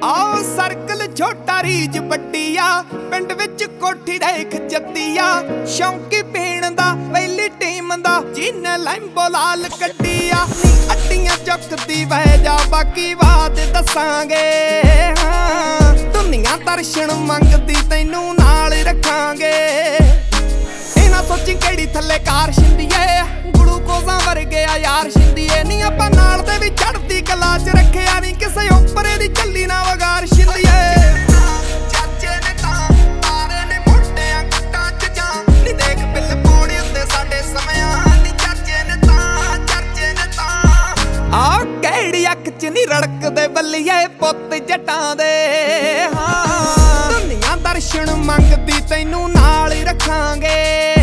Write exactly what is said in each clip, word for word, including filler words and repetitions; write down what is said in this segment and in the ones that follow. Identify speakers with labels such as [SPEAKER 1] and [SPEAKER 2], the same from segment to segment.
[SPEAKER 1] आओ सर्कल छोटा रीज बड्डी आ पिंड विच कोठी देख जद्दी आ शौकी पीण दा पहली टीम दा जिन्ने लैंबो लाल कड्डी आ अड्डियां चुकदी वह जा बाकी बात दसांगे हाँ दुनिया दर्शन मंगदी तैनू नाल रखांगे इना सोची केड़ी थल्ले कार छिंदीए ग्लूकोज़ां वर्गे आ यार छिंदीए नी आपां नाल दे भी चढ़दी कला च रखिया नी किसे उप्पर दी चली ना वगार छिंदीए चाचे ने तां तारे ने मोटियां गुट्टां च जा नी देख बिल पौड़ी उत्ते साडे समयां नी चाचे ने तां चाचे ने तां आ केड़ी अख च नी रड़कदे बल्लीए पुੱਤ जटां दे हाँ दुनिया दर्शन मंगदी तैनू नाल रखांगे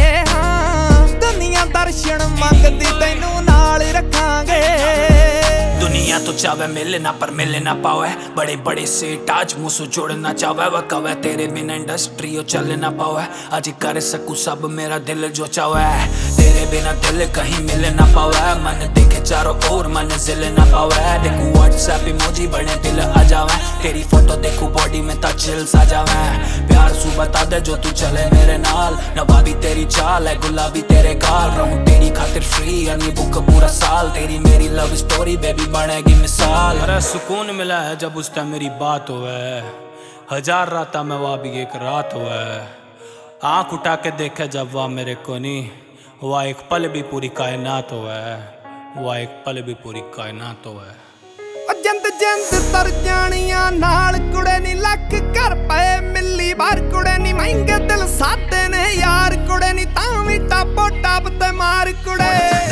[SPEAKER 1] दर्शन मंगदी तैनू नाल रखांगे
[SPEAKER 2] दुनिया तो चावे मिले ना पर मिले ना पावे बड़े बड़े सेठ आज मुँह से जोड़ना चावे वह कवे तेरे बिना इंडस्ट्री ओ चल ना पावे आज कर सकूँ सब मेरा दिल जो चावे तेरे बिना दिल कहीं मिल ना पावे मन देखे चारों ओर मन जिल ना पावे देखूँ व्हाट्सएप इमोजी बने दिल आ जावे तेरी फोटो देखूँ बॉडी में ता चिल्स आ जावे प्यार सू बता दे जो तू चले मेरे नाल नवाबी तेरी चाल है गुलाबी तेरे गाल रहूं तेरी खातिर फ्री यानी बुक पूरा साल तेरी मेरी लव स्टोरी बेबी बनेगी मिसाल
[SPEAKER 3] अरे सुकून मिला है जब उस टाइम मेरी बात हुए हजार रात में वह भी एक रात हुए आँख उठा के देखे जब वह मेरे को नहीं वह एक पल भी पूरी कायनात हुआ वह एक पल भी पूरी कायनात हुआ
[SPEAKER 1] जिंद जिंद तर जानिया नाल कुड़े नी लख कर पे मिली बार कुड़े नी महंगे दिल सादे ने यार कुड़े नी तावी टापो टाप ते मार कुड़े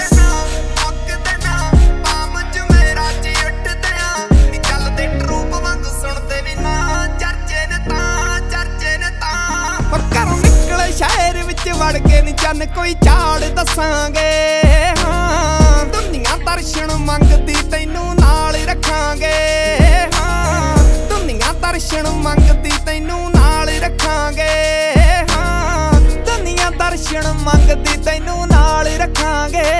[SPEAKER 1] शहर विच वड़ के नी चन कोई झाड़ दसांगे हाँ दुनिया दर्शन मंगदी तैनू नाल रखांगे हाँ दुनिया दर्शन मंगदी तैनू नाल रखांगे हाँ दुनिया दर्शन मंगदी तैनू नाल रखांगे।